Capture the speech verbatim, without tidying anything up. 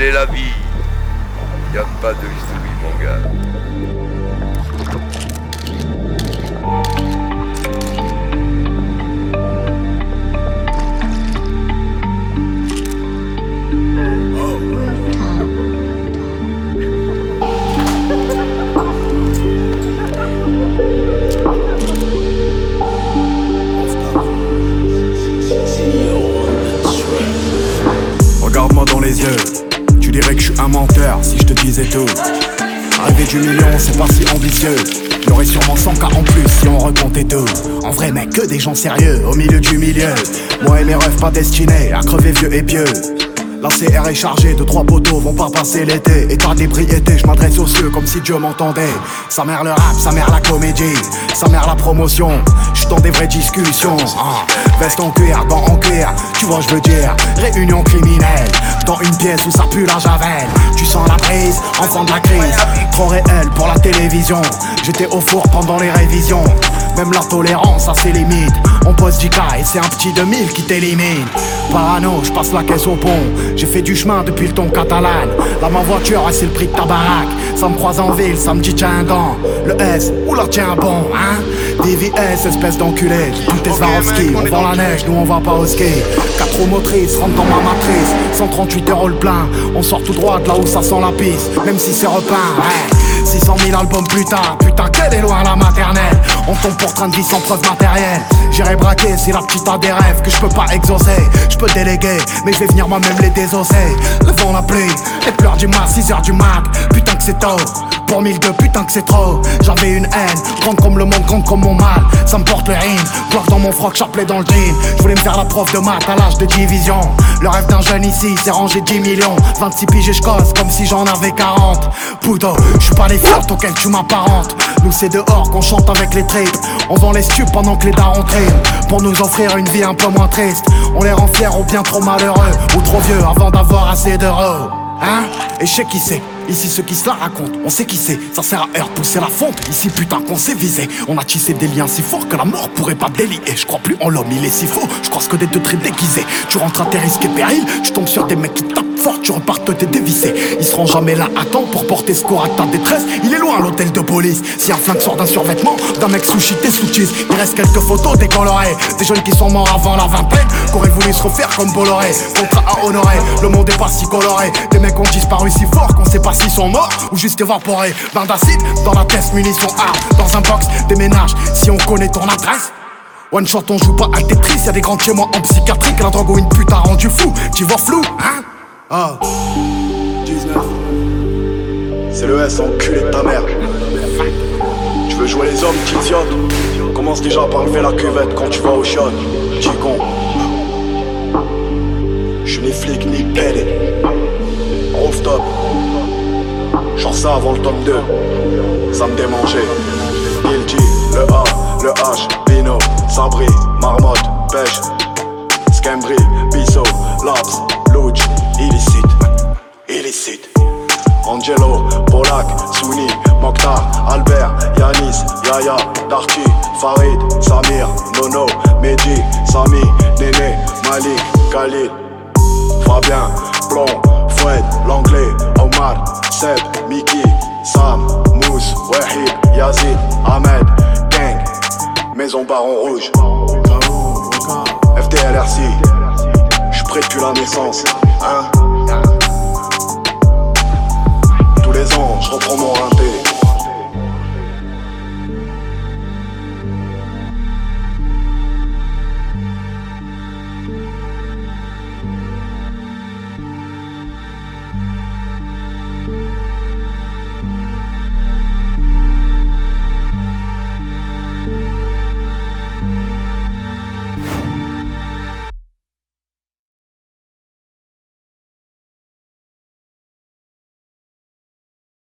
telle est la vie. Y a pas de history, mon gars. Regarde-moi dans les yeux, tu dirais que je suis un menteur si je te disais tout. Arriver du million, c'est pas si ambitieux. J'aurais sûrement cent K en plus si on recomptait tout. En vrai mec, que des gens sérieux au milieu du milieu. Moi et mes rêves pas destinés à crever vieux et pieux. La C R est chargée, de trois poteaux vont pas passer l'été. État d'ébriété, je m'adresse aux cieux comme si Dieu m'entendait. Sa mère le rap, sa mère la comédie, sa mère la promotion. J'suis dans des vraies discussions. ah. Veste en cuir, gants en cuir, tu vois je veux dire. Réunion criminelle, dans une pièce où ça pue la javel. Tu sens la brise, enfant de la crise. Trop réel pour la télévision. J'étais au four pendant les révisions. Même la tolérance a ses limites. On pose dix K et c'est un petit deux mille qui t'élimine. Parano, je passe la caisse au pont. J'ai fait du chemin depuis le ton catalan. Là ma voiture, c'est le prix de ta baraque. Ça me croise en ville, ça me dit tiens un gant. Le S, oula tiens bon, hein. D V S, espèce d'enculé. Tout est Swarovski, on vend la neige, nous on va pas au ski. Quatre roues motrices, rentre dans ma matrice. cent trente-huit euros le plein. On sort tout droit de là où ça sent la pisse. Même si c'est repeint, ouais. six cent mille albums plus tard, putain qu'elle est loin la maternelle. On tombe pour train de vie sans preuve matérielle. J'irai braquer si la petite a des rêves que je peux pas exaucer. Je peux déléguer, mais je vais venir moi-même les désosser. Le vent, la pluie, les pleurs du mat, six heures du mat. Putain que c'est tôt, pour mille deux, putain que c'est trop. J'avais une haine, grande comme le monde, grande comme mon mal. Ça me porte le rime, gloire dans mon froc, chapelet dans le jean. Je voulais me faire la prof de maths à l'âge de division. Le rêve d'un jeune ici, c'est ranger dix millions. vingt-six piges et je cause comme si j'en avais quarante. Poudo, je suis pas les flirts auxquels tu m'apparentes. Nous c'est dehors qu'on chante avec les tripes. On vend les stupes pendant que les darons triment. Pour nous offrir une vie un peu moins triste. On les rend fiers ou bien trop malheureux ou trop vieux avant d'avoir assez d'euros. Hein? Et je sais qui c'est. Ici ceux qui se la racontent, on sait qui c'est. Ça sert à heure pousser la fonte. Ici putain qu'on s'est visé. On a tissé des liens si forts que la mort pourrait pas délier. Je crois plus en l'homme, il est si faux. Je crois que des deux traits déguisés. Tu rentres à tes risques et périls. Tu tombes sur des mecs qui tapent fort. Tu repars t'es dévissé. Ils seront jamais là à temps pour porter secours à ta détresse. Il est loin l'hôtel de police. Si un flingue sort d'un survêtement, d'un mec sushi t'es sous cheese. Il reste quelques photos décolorées. Des jeunes qui sont morts avant la vingtaine, qu'auraient voulu se refaire comme Bolloré. Contrat à honorer, le monde est pas si coloré. Des mecs ont disparu si fort qu'on sait pas s'ils sont morts ou juste évaporés. Bain d'acide dans la tête, munitions armes. Dans un box, déménage si on connaît ton adresse. One shot on joue pas à Tetris. Y'a des grands chez moi en psychiatrie. Que la drogue ou une pute a rendu fou. Tu vois flou, hein? Oh dix-neuf. C'est le S, enculé de ta mère. Tu veux jouer les hommes, petit idiote? Commence déjà par lever la cuvette quand tu vas au shot. Petit con. J'suis ni flic ni pédé. Rooftop. Genre ça avant le tome deux. Ça me démangeait. Guilty, le A, le H, Pino, Sabri, Marmotte, Pêche, Scambri, Bisso, Laps, Louch, illicite, illicite. Angelo, Polak, Souni, Mokhtar, Albert, Yanis, Yaya, Darty, Farid, Samir, Nono, Mehdi, Sami, Néné, Malik, Khalid, Fabien, Plomb, Foued, Langlais, Omar, Seb, Miki, Sam, Mousse, Wahid, Yazid, Ahmed, Gang, Maison Baron Rouge, F D L R C, j'suis prêt depuis la naissance.